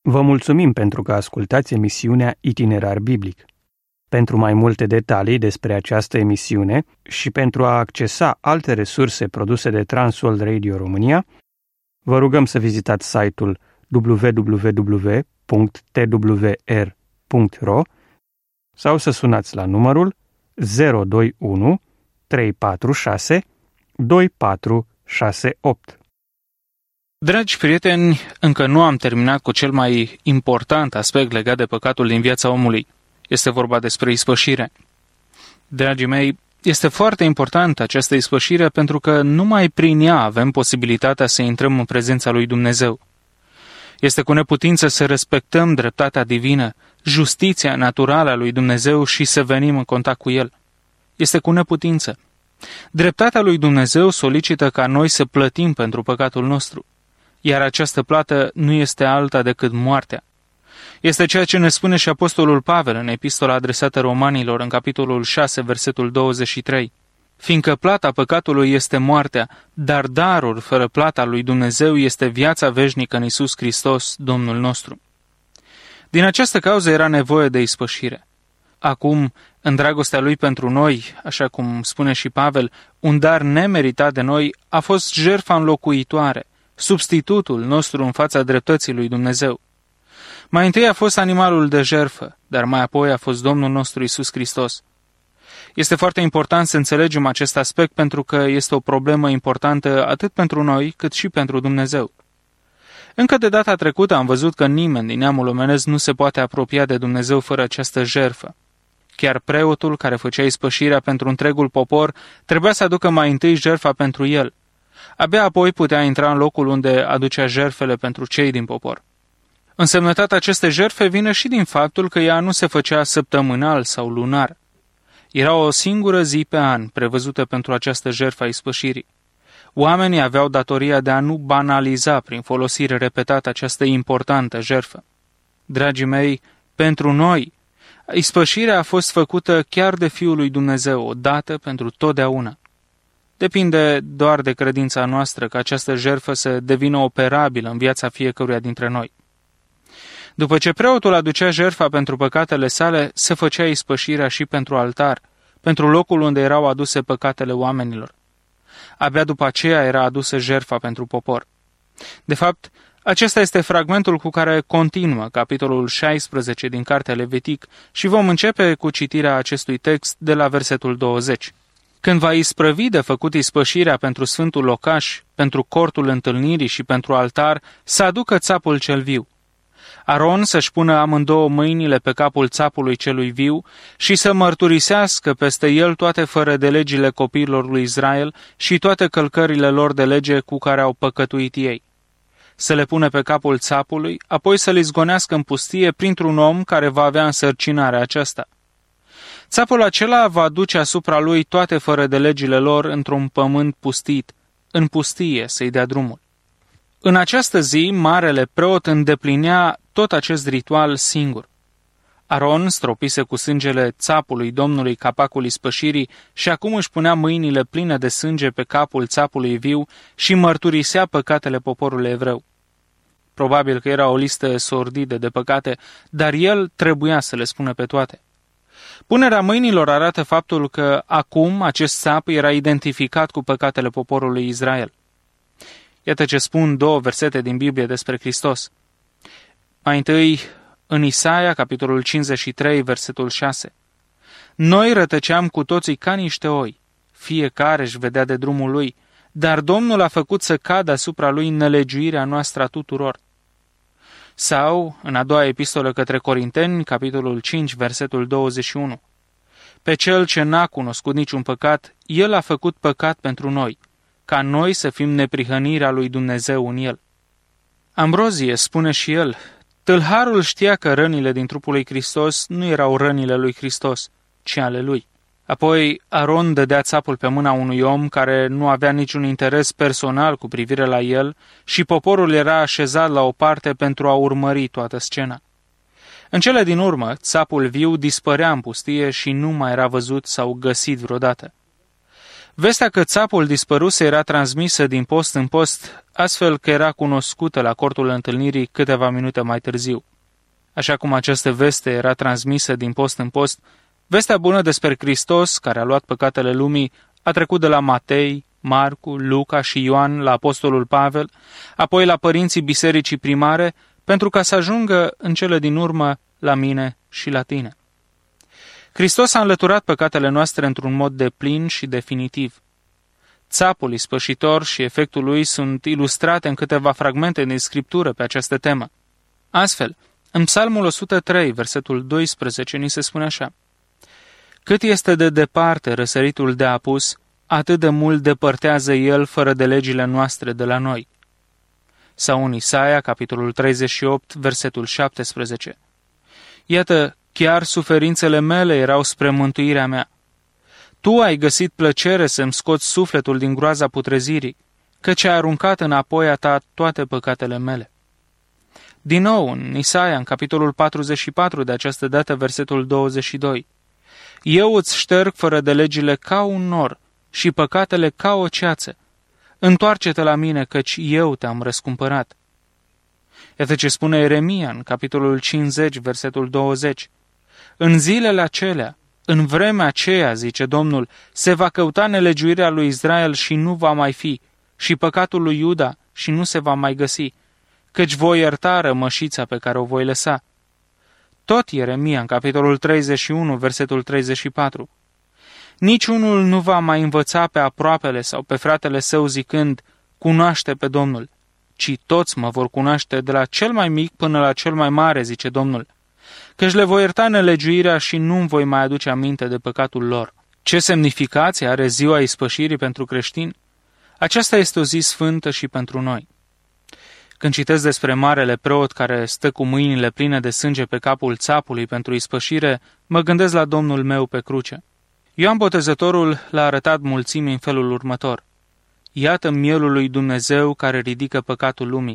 Vă mulțumim pentru că ascultați emisiunea Itinerar Biblic. Pentru mai multe detalii despre această emisiune și pentru a accesa alte resurse produse de Transworld Radio România, vă rugăm să vizitați site-ul www.twr.ro sau să sunați la numărul 021 346 2468. Dragi prieteni, încă nu am terminat cu cel mai important aspect legat de păcatul din viața omului. Este vorba despre ispășire. Dragii mei, este foarte importantă această ispășire pentru că numai prin ea avem posibilitatea să intrăm în prezența lui Dumnezeu. Este cu neputință să respectăm dreptatea divină, justiția naturală a lui Dumnezeu și să venim în contact cu El. Este cu neputință. Dreptatea lui Dumnezeu solicită ca noi să plătim pentru păcatul nostru, iar această plată nu este alta decât moartea. Este ceea ce ne spune și Apostolul Pavel în epistola adresată romanilor, în capitolul 6, versetul 23. Fiindcă plata păcatului este moartea, dar darul fără plata lui Dumnezeu este viața veșnică în Iisus Hristos, Domnul nostru. Din această cauză era nevoie de ispășire. Acum, în dragostea lui pentru noi, așa cum spune și Pavel, un dar nemeritat de noi a fost jertfa înlocuitoare, substitutul nostru în fața dreptății lui Dumnezeu. Mai întâi a fost animalul de jertfă, dar mai apoi a fost Domnul nostru Iisus Hristos. Este foarte important să înțelegem acest aspect pentru că este o problemă importantă atât pentru noi cât și pentru Dumnezeu. Încă de data trecută am văzut că nimeni din neamul omenesc nu se poate apropia de Dumnezeu fără această jertfă. Chiar preotul care făcea ispășirea pentru întregul popor trebuia să aducă mai întâi jertfa pentru el. Abia apoi putea intra în locul unde aducea jertfele pentru cei din popor. Însemnătatea acestei jertfe vine și din faptul că ea nu se făcea săptămânal sau lunar. Era o singură zi pe an prevăzută pentru această jertfă a ispășirii. Oamenii aveau datoria de a nu banaliza prin folosire repetată această importantă jertfă. Dragii mei, pentru noi, ispășirea a fost făcută chiar de Fiul lui Dumnezeu, odată pentru totdeauna. Depinde doar de credința noastră ca această jertfă să devină operabilă în viața fiecăruia dintre noi. După ce preotul aducea jertfa pentru păcatele sale, se făcea ispășirea și pentru altar, pentru locul unde erau aduse păcatele oamenilor. Abia după aceea era adusă jertfa pentru popor. De fapt, acesta este fragmentul cu care continuă capitolul 16 din Cartea Levitic și vom începe cu citirea acestui text de la versetul 20. Când va isprăvi de făcut ispășirea pentru sfântul locaș, pentru cortul întâlnirii și pentru altar, să aducă țapul cel viu. Aron să-și pună amândouă mâinile pe capul țapului celui viu și să mărturisească peste el toate fără de legile copiilor lui Israel și toate călcările lor de lege cu care au păcătuit ei. Să le pună pe capul țapului, apoi să-l izgonească în pustie printr-un om care va avea însărcinarea aceasta. Țapul acela va duce asupra lui toate fără de legile lor într-un pământ pustit, în pustie să-i dea drumul. În această zi, marele preot îndeplinea tot acest ritual singur. Aron stropise cu sângele țapului Domnului capacul ispășirii și acum își punea mâinile pline de sânge pe capul țapului viu și mărturisea păcatele poporului evreu. Probabil că era o listă sordidă de păcate, dar el trebuia să le spună pe toate. Punerea mâinilor arată faptul că acum acest țap era identificat cu păcatele poporului Israel. Iată ce spun două versete din Biblie despre Hristos. Mai întâi, în Isaia, capitolul 53, versetul 6. Noi rătăceam cu toții ca niște oi, fiecare își vedea de drumul lui, dar Domnul a făcut să cadă asupra lui nelegiuirea noastră a tuturor. Sau, în a doua epistolă către Corinteni, capitolul 5, versetul 21. Pe cel ce n-a cunoscut niciun păcat, el a făcut păcat pentru noi, ca noi să fim neprihănirea lui Dumnezeu în el. Ambrozie spune și el, tâlharul știa că rănile din trupul lui Hristos nu erau rănile lui Hristos, ci ale lui. Apoi Aron dădea țapul pe mâna unui om care nu avea niciun interes personal cu privire la el și poporul era așezat la o parte pentru a urmări toată scena. În cele din urmă, țapul viu dispărea în pustie și nu mai era văzut sau găsit vreodată. Vestea că țapul dispăruse era transmisă din post în post, astfel că era cunoscută la cortul întâlnirii câteva minute mai târziu. Așa cum această veste era transmisă din post în post, vestea bună despre Hristos, care a luat păcatele lumii, a trecut de la Matei, Marcu, Luca și Ioan la apostolul Pavel, apoi la părinții bisericii primare, pentru ca să ajungă în cele din urmă la mine și la tine. Hristos a înlăturat păcatele noastre într-un mod deplin și definitiv. Țapul ispășitor și efectul lui sunt ilustrate în câteva fragmente din Scriptură pe această temă. Astfel, în Psalmul 103, versetul 12, ni se spune așa: Cât este de departe răsăritul de apus, atât de mult depărtează el fără de legile noastre de la noi. Sau în Isaia, capitolul 38, versetul 17. Iată, chiar suferințele mele erau spre mântuirea mea. Tu ai găsit plăcere să-mi scoți sufletul din groaza putrezirii, căci ai aruncat înapoi a ta toate păcatele mele. Din nou, în Isaia, în capitolul 44, de această dată, versetul 22. Eu îți șterg fără de legile ca un nor și păcatele ca o ceață. Întoarce-te la mine, căci eu te-am răscumpărat. Iată ce spune Ieremia în capitolul 50, versetul 20. În zilele acelea, în vremea aceea, zice Domnul, se va căuta nelegiuirea lui Israel și nu va mai fi, și păcatul lui Iuda și nu se va mai găsi, căci voi ierta rămășița pe care o voi lăsa. Tot Ieremia, în capitolul 31, versetul 34. Niciunul nu va mai învăța pe aproapele sau pe fratele său zicând, cunoaște pe Domnul, ci toți mă vor cunoaște de la cel mai mic până la cel mai mare, zice Domnul, căci le voi ierta nelegiuirea și nu-mi voi mai aduce aminte de păcatul lor. Ce semnificație are ziua ispășirii pentru creștini? Aceasta este o zi sfântă și pentru noi. Când citesc despre marele preot care stă cu mâinile pline de sânge pe capul țapului pentru ispășire, mă gândesc la Domnul meu pe cruce. Ioan Botezătorul l-a arătat mulțimii în felul următor: Iată mielul lui Dumnezeu care ridică păcatul lumii.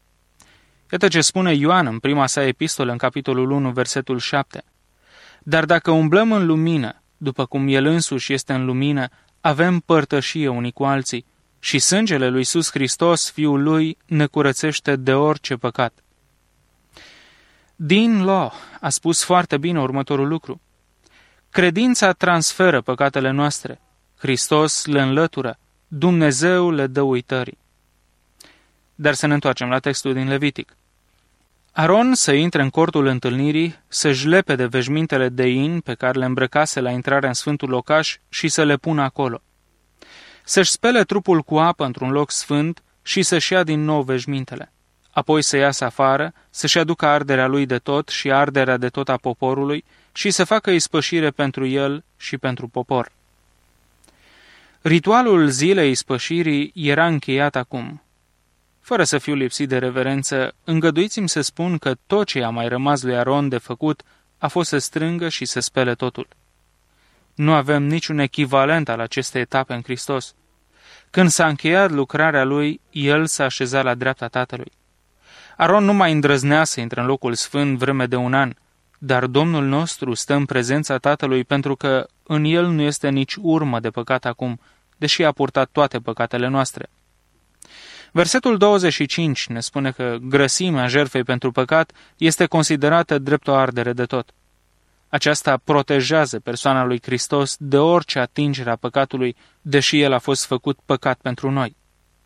Iată ce spune Ioan în prima sa epistolă, în capitolul 1, versetul 7. Dar dacă umblăm în lumină, după cum El însuși este în lumină, avem părtășie unii cu alții și sângele lui Iisus Hristos, Fiul Lui, ne curățește de orice păcat. Dean Law a spus foarte bine următorul lucru: Credința transferă păcatele noastre, Hristos le înlătură, Dumnezeu le dă uitării. Dar să ne întoarcem la textul din Levitic. Aron să intre în cortul întâlnirii, să-și lepe de veșmintele de in pe care le îmbrăcase la intrarea în sfântul locaș și să le pună acolo. Să-și spele trupul cu apă într-un loc sfânt și să-și ia din nou veșmintele. Apoi să iasă afară, să-și aducă arderea lui de tot și arderea de tot a poporului și să facă ispășire pentru el și pentru popor. Ritualul zilei ispășirii era încheiat acum. Fără să fiu lipsit de reverență, îngăduiți-mi să spun că tot ce a mai rămas lui Aron de făcut a fost să strângă și să spele totul. Nu avem niciun echivalent al acestei etape în Hristos. Când s-a încheiat lucrarea lui, el s-a așezat la dreapta Tatălui. Aron nu mai îndrăznea să intre în locul sfânt vreme de un an, dar Domnul nostru stă în prezența Tatălui pentru că în el nu este nici urmă de păcat acum, deși a purtat toate păcatele noastre. Versetul 25 ne spune că grăsimea jertfei pentru păcat este considerată drept o ardere de tot. Aceasta protejează persoana lui Hristos de orice atingere a păcatului, deși el a fost făcut păcat pentru noi.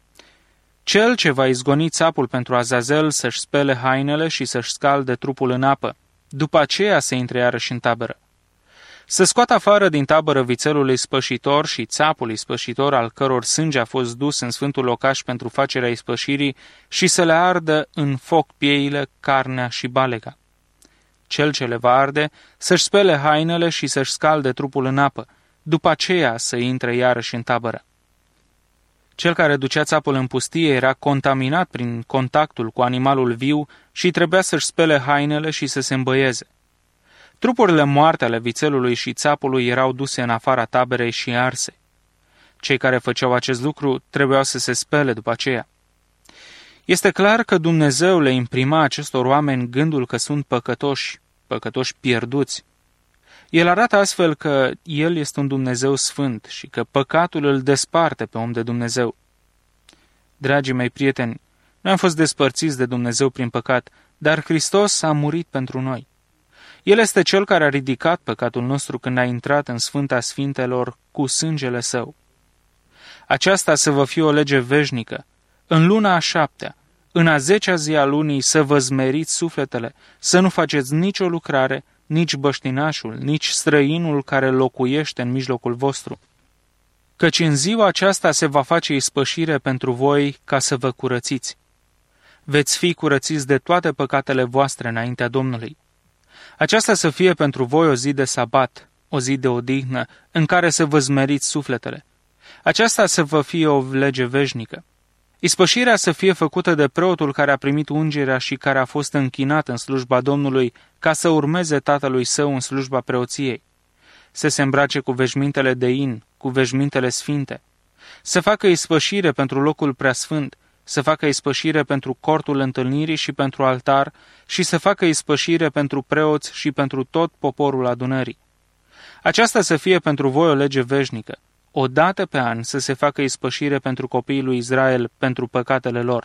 Cel ce va izgoni țapul pentru Azazel să-și spele hainele și să-și scalde trupul în apă, după aceea să intre iarăși în tabără. Să scoată afară din tabără vițelul ispășitor și țapul ispășitor al căror sânge a fost dus în sfântul locaș pentru facerea ispășirii și să le ardă în foc pieile, carnea și balega. Cel ce le va arde să-și spele hainele și să-și scalde trupul în apă, după aceea să intre iarăși în tabără. Cel care ducea țapul în pustie era contaminat prin contactul cu animalul viu și trebuia să-și spele hainele și să se îmbăieze. Trupurile moarte ale vițelului și țapului erau duse în afara taberei și arse. Cei care făceau acest lucru trebuiau să se spele după aceea. Este clar că Dumnezeu le imprima acestor oameni gândul că sunt păcătoși pierduți. El arată astfel că El este un Dumnezeu sfânt și că păcatul îl desparte pe om de Dumnezeu. Dragii mei prieteni, noi am fost despărțiți de Dumnezeu prin păcat, dar Hristos a murit pentru noi. El este Cel care a ridicat păcatul nostru când a intrat în Sfânta Sfintelor cu sângele Său. Aceasta să vă fie o lege veșnică. În luna a 7-a, în a 10-a zi a lunii, să vă zmeriți sufletele, să nu faceți nicio lucrare, nici băștinașul, nici străinul care locuiește în mijlocul vostru. Căci în ziua aceasta se va face ispășire pentru voi ca să vă curățiți. Veți fi curățiți de toate păcatele voastre înaintea Domnului. Aceasta să fie pentru voi o zi de sabat, o zi de odihnă, în care să vă zmeriți sufletele. Aceasta să vă fie o lege veșnică. Ispășirea să fie făcută de preotul care a primit ungerea și care a fost închinat în slujba Domnului ca să urmeze tatălui său în slujba preoției. Să se îmbrace cu veșmintele de in, cu veșmintele sfinte. Să facă ispășire pentru locul preasfânt, să facă ispășire pentru cortul întâlnirii și pentru altar și să facă ispășire pentru preoți și pentru tot poporul adunării. Aceasta să fie pentru voi o lege veșnică. O dată pe an să se facă ispășire pentru copiii lui Israel pentru păcatele lor.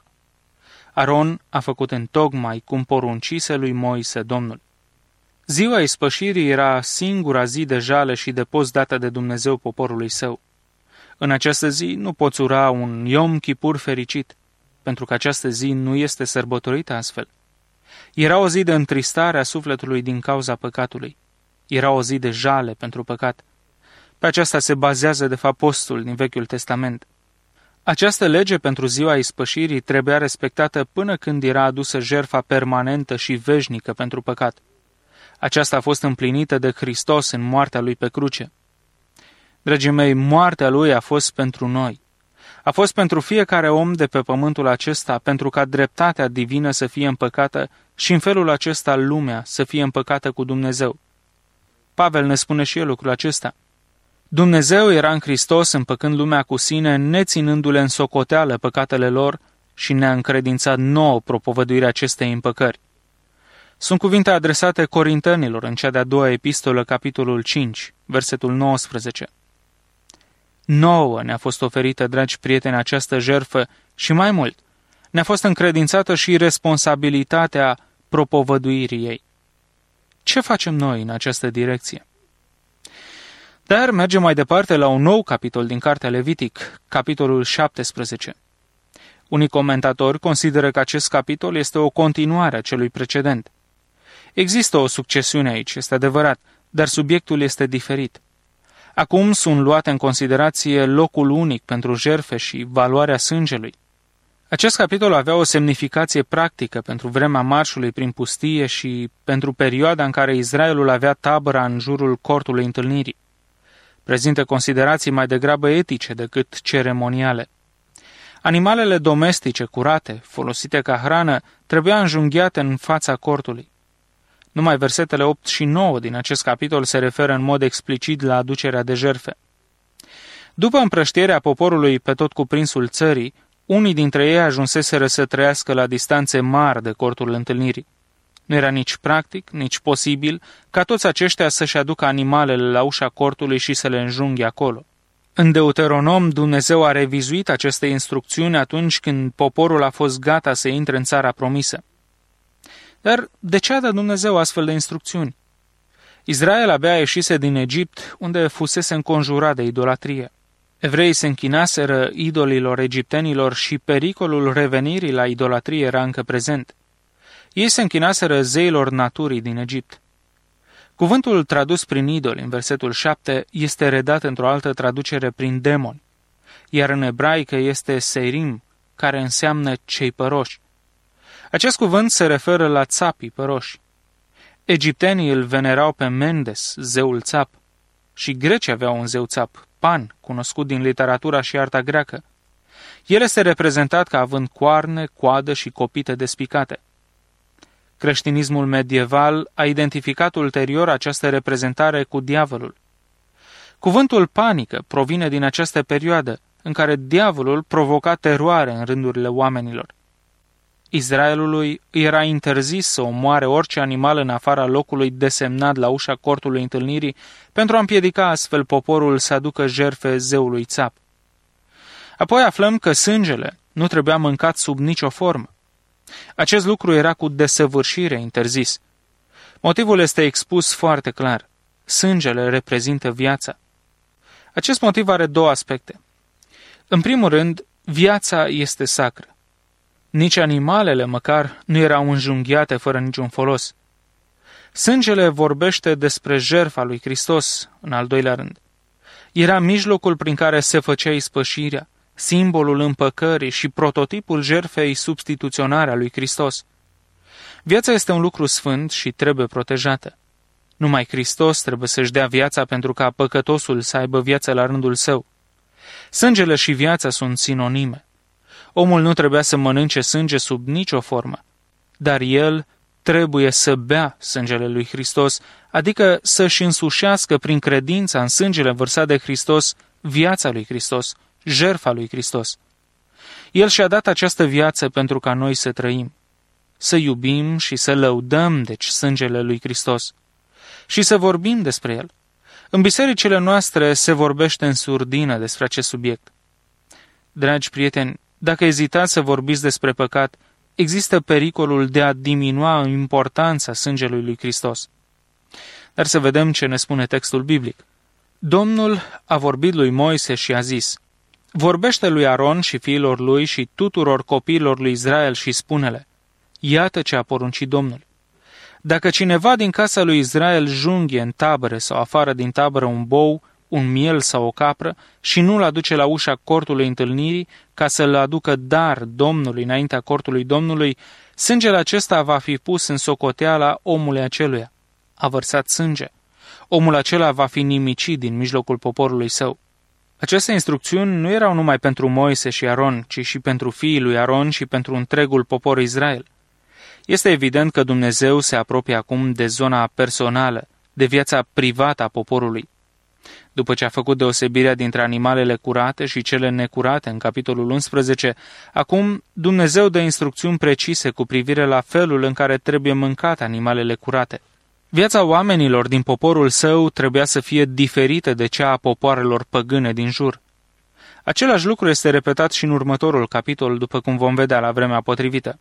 Aron a făcut întocmai cum poruncise lui Moise Domnul. Ziua ispășirii era singura zi de jale și de post dată de Dumnezeu poporului său. În această zi nu poți ura un Yom Kippur fericit, pentru că această zi nu este sărbătorită astfel. Era o zi de întristare a sufletului din cauza păcatului. Era o zi de jale pentru păcat. Pe aceasta se bazează de fapt postul din Vechiul Testament. Această lege pentru ziua ispășirii trebuia respectată până când era adusă jertfa permanentă și veșnică pentru păcat. Aceasta a fost împlinită de Hristos în moartea Lui pe cruce. Dragii mei, moartea Lui a fost pentru noi. A fost pentru fiecare om de pe pământul acesta, pentru ca dreptatea divină să fie împăcată și în felul acesta lumea să fie împăcată cu Dumnezeu. Pavel ne spune și el lucrul acesta. Dumnezeu era în Hristos împăcând lumea cu sine, neținându-le în socoteală păcatele lor și ne-a încredințat nouă propovăduirea acestei împăcări. Sunt cuvinte adresate Corintenilor în cea de-a doua epistolă, capitolul 5, versetul 19. Nouă ne-a fost oferită, dragi prieteni, această jertfă și mai mult, ne-a fost încredințată și responsabilitatea propovăduirii ei. Ce facem noi în această direcție? Dar mergem mai departe la un nou capitol din Cartea Levitic, capitolul 17. Unii comentatori consideră că acest capitol este o continuare a celui precedent. Există o succesiune aici, este adevărat, dar subiectul este diferit. Acum sunt luate în considerație locul unic pentru jertfe și valoarea sângelui. Acest capitol avea o semnificație practică pentru vremea marșului prin pustie și pentru perioada în care Israelul avea tabăra în jurul cortului întâlnirii. Prezintă considerații mai degrabă etice decât ceremoniale. Animalele domestice curate, folosite ca hrană, trebuia înjunghiate în fața cortului. Numai versetele 8 și 9 din acest capitol se referă în mod explicit la aducerea de jertfe. După împrăștierea poporului pe tot cuprinsul țării, unii dintre ei ajunseseră să trăiască la distanțe mari de cortul întâlnirii. Nu era nici practic, nici posibil ca toți aceștia să-și aducă animalele la ușa cortului și să le înjunghe acolo. În Deuteronom, Dumnezeu a revizuit aceste instrucțiuni atunci când poporul a fost gata să intre în țara promisă. Dar de ce a dat Dumnezeu astfel de instrucțiuni? Israel abia ieșise din Egipt, unde fusese înconjurat de idolatrie. Evreii se închinaseră idolilor egiptenilor și pericolul revenirii la idolatrie era încă prezent. Ei se închinaseră zeilor naturii din Egipt. Cuvântul tradus prin idoli în versetul 7 este redat într-o altă traducere prin demoni, iar în ebraică este seirim, care înseamnă cei păroși. Acest cuvânt se referă la țapii păroși. Egiptenii îl venerau pe Mendes, zeul țap, și grecii aveau un zeu țap, Pan, cunoscut din literatura și arta greacă. El este reprezentat ca având coarne, coadă și copite despicate. Creștinismul medieval a identificat ulterior această reprezentare cu diavolul. Cuvântul panică provine din această perioadă, în care diavolul provoca teroare în rândurile oamenilor. Israelului era interzis să omoare orice animal în afara locului desemnat la ușa cortului întâlnirii pentru a împiedica astfel poporul să aducă jertfe zeului țap. Apoi aflăm că sângele nu trebuia mâncat sub nicio formă. Acest lucru era cu desăvârșire interzis. Motivul este expus foarte clar. Sângele reprezintă viața. Acest motiv are două aspecte. În primul rând, viața este sacră. Nici animalele măcar nu erau înjunghiate fără niciun folos. Sângele vorbește despre jertfa lui Hristos, în al doilea rând. Era mijlocul prin care se făcea ispășirea, simbolul împăcării și prototipul jertfei substituționare a lui Hristos. Viața este un lucru sfânt și trebuie protejată. Numai Hristos trebuie să-și dea viața pentru ca păcătosul să aibă viață la rândul său. Sângele și viața sunt sinonime. Omul nu trebuia să mănânce sânge sub nicio formă, dar el trebuie să bea sângele lui Hristos, adică să-și însușească prin credința în sângele vărsat de Hristos viața lui Hristos, jertfa lui Hristos. El și-a dat această viață pentru ca noi să trăim, să iubim și să lăudăm, deci, sângele lui Hristos și să vorbim despre el. În bisericile noastre se vorbește în surdină despre acest subiect. Dragi prieteni, dacă ezitați să vorbiți despre păcat, există pericolul de a diminua importanța sângelui lui Hristos. Dar să vedem ce ne spune textul biblic. Domnul a vorbit lui Moise și a zis: vorbește lui Aron și fiilor lui și tuturor copiilor lui Israel și spune-le: iată ce a poruncit Domnul. Dacă cineva din casa lui Israel junghie în tabără sau afară din tabără un bou, un miel sau o capră și nu-l aduce la ușa cortului întâlnirii ca să-l aducă dar Domnului înaintea cortului Domnului, sângele acesta va fi pus în socoteala omului aceluia. A vărsat sânge. Omul acela va fi nimicit din mijlocul poporului său. Aceste instrucțiuni nu erau numai pentru Moise și Aron, ci și pentru fiii lui Aron și pentru întregul popor Israel. Este evident că Dumnezeu se apropie acum de zona personală, de viața privată a poporului. După ce a făcut deosebirea dintre animalele curate și cele necurate în capitolul 11, acum Dumnezeu dă instrucțiuni precise cu privire la felul în care trebuie mâncate animalele curate. Viața oamenilor din poporul său trebuia să fie diferită de cea a popoarelor păgâne din jur. Același lucru este repetat și în următorul capitol, după cum vom vedea la vremea potrivită.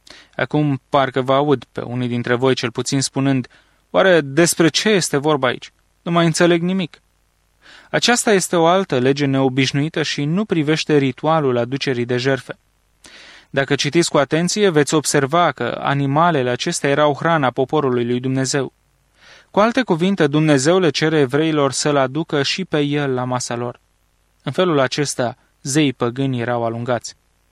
Acum parcă vă aud pe unii dintre voi cel puțin spunând: oare despre ce este vorba aici? Nu mai înțeleg nimic. Aceasta este o altă lege neobișnuită și nu privește ritualul aducerii de jertfe. Dacă citiți cu atenție, veți observa că animalele acestea erau hrana poporului lui Dumnezeu. Cu alte cuvinte, Dumnezeu le cere evreilor să-l aducă și pe el la masa lor. În felul acesta, zeii păgâni erau alungați.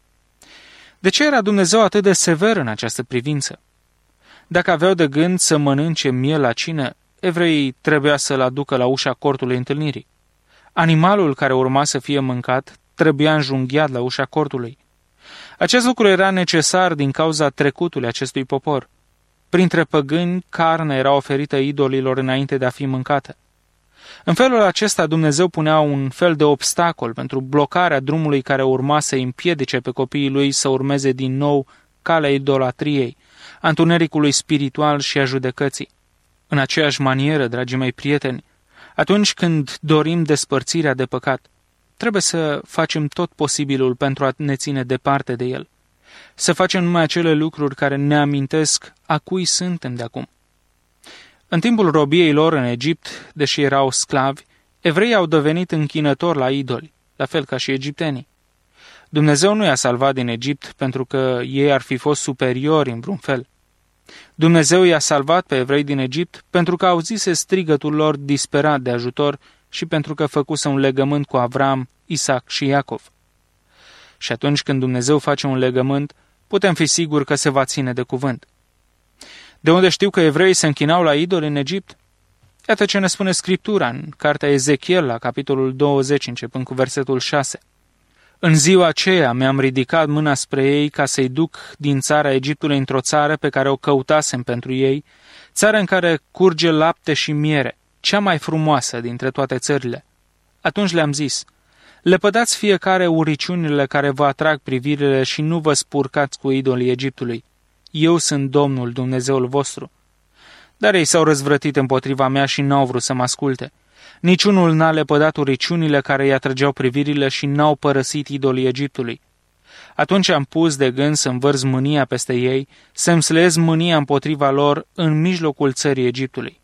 De ce era Dumnezeu atât de sever în această privință? Dacă aveau de gând să mănânce miel la cină, evreii trebuia să-l aducă la ușa cortului întâlnirii. Animalul care urma să fie mâncat trebuia înjunghiat la ușa cortului. Acest lucru era necesar din cauza trecutului acestui popor. Printre păgâni, carne era oferită idolilor înainte de a fi mâncată. În felul acesta, Dumnezeu punea un fel de obstacol pentru blocarea drumului care urma să împiedice pe copiii lui să urmeze din nou calea idolatriei, a întunericului spiritual și a judecății. În aceeași manieră, dragii mei prieteni, atunci când dorim despărțirea de păcat, trebuie să facem tot posibilul pentru a ne ține departe de el. Să facem numai acele lucruri care ne amintesc a cui suntem de acum. În timpul robiei lor în Egipt, deși erau sclavi, evreii au devenit închinători la idoli, la fel ca și egiptenii. Dumnezeu nu i-a salvat din Egipt pentru că ei ar fi fost superiori în vreun fel. Dumnezeu i-a salvat pe evrei din Egipt pentru că auzise strigătul lor disperat de ajutor și pentru că făcuse un legământ cu Avram, Isaac și Iacov. Și atunci când Dumnezeu face un legământ, putem fi siguri că se va ține de cuvânt. De unde știu că evreii se închinau la idoli în Egipt? Iată ce ne spune Scriptura în cartea Ezechiel, la capitolul 20, începând cu versetul 6. În ziua aceea mi-am ridicat mâna spre ei ca să-i duc din țara Egiptului într-o țară pe care o căutasem pentru ei, țară în care curge lapte și miere, cea mai frumoasă dintre toate țările. Atunci le-am zis: Lepădați fiecare uriciunile care vă atrag privirile și nu vă spurcați cu idolii Egiptului. Eu sunt Domnul, Dumnezeul vostru. Dar ei s-au răzvrătit împotriva mea și n-au vrut să mă asculte. Niciunul n-a lepădat uriciunile care îi atrăgeau privirile și n-au părăsit idolii Egiptului. Atunci am pus de gând să învărz mânia peste ei, să-mi slăiesc mânia împotriva lor în mijlocul țării Egiptului.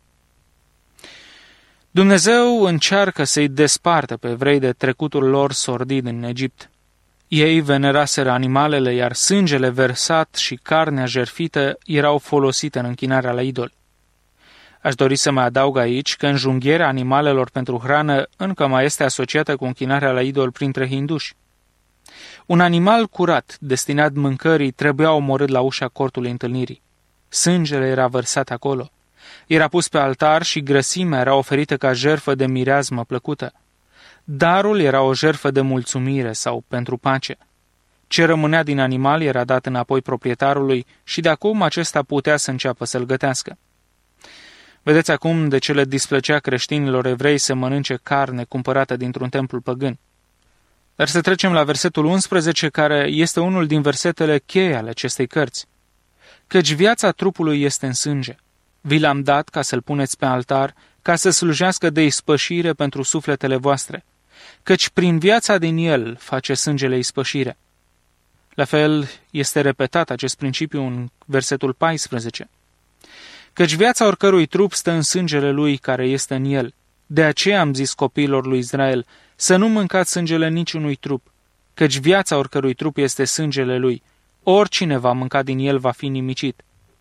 Dumnezeu încearcă să-i despartă pe evrei de trecutul lor sordid în Egipt. Ei veneraseră animalele, iar sângele versat și carnea jertfită erau folosite în închinarea la idoli. Aș dori să mai adaug aici că înjunghierea animalelor pentru hrană încă mai este asociată cu închinarea la idol printre hinduși. Un animal curat, destinat mâncării, trebuia omorât la ușa cortului întâlnirii. Sângele era vărsat acolo. Era pus pe altar și grăsimea era oferită ca jertfă de mireasmă plăcută. Darul era o jertfă de mulțumire sau pentru pace. Ce rămânea din animal era dat înapoi proprietarului și de acum acesta putea să înceapă să-l gătească. Vedeți acum de ce le displăcea creștinilor evrei să mănânce carne cumpărată dintr-un templu păgân. Dar să trecem la versetul 11, care este unul din versetele cheie ale acestei cărți. Căci viața trupului este în sânge. Vi l-am dat ca să-l puneți pe altar, ca să slujească de ispășire pentru sufletele voastre. Căci prin viața din el face sângele ispășire. La fel este repetat acest principiu în versetul 14. Căci viața oricărui trup stă în sângele lui care este în el. De aceea am zis copiilor lui Israel să nu mâncați sângele niciunui trup, căci viața oricărui trup este sângele lui. Oricine va mânca din el va fi nimicit.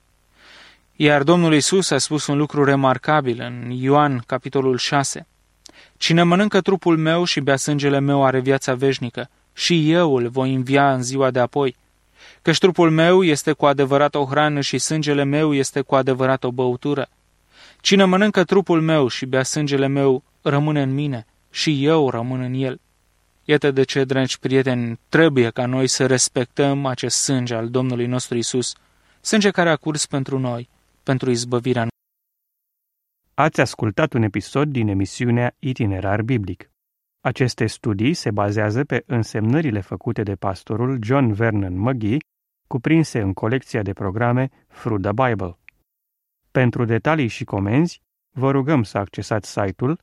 Iar Domnul Iisus a spus un lucru remarcabil în Ioan, capitolul 6. Cine mănâncă trupul meu și bea sângele meu are viața veșnică, și eu îl voi învia în ziua de apoi. Căci trupul meu este cu adevărat o hrană și sângele meu este cu adevărat o băutură. Cine mănâncă trupul meu și bea sângele meu rămâne în mine și eu rămân în el. Iată de ce, dragi prieteni, trebuie ca noi să respectăm acest sânge al Domnului nostru Iisus, sânge care a curs pentru noi, pentru izbăvirea noastră. Ați ascultat un episod din emisiunea Itinerar Biblic. Aceste studii se bazează pe însemnările făcute de pastorul John Vernon McGee, cuprinse în colecția de programe Through the Bible. Pentru detalii și comenzi, vă rugăm să accesați site-ul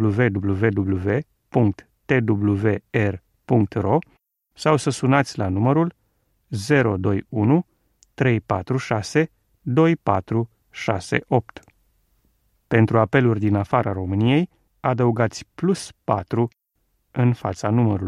www.twr.ro sau să sunați la numărul 021 346 2468. Pentru apeluri din afara României, adăugați +4 în fața numărului.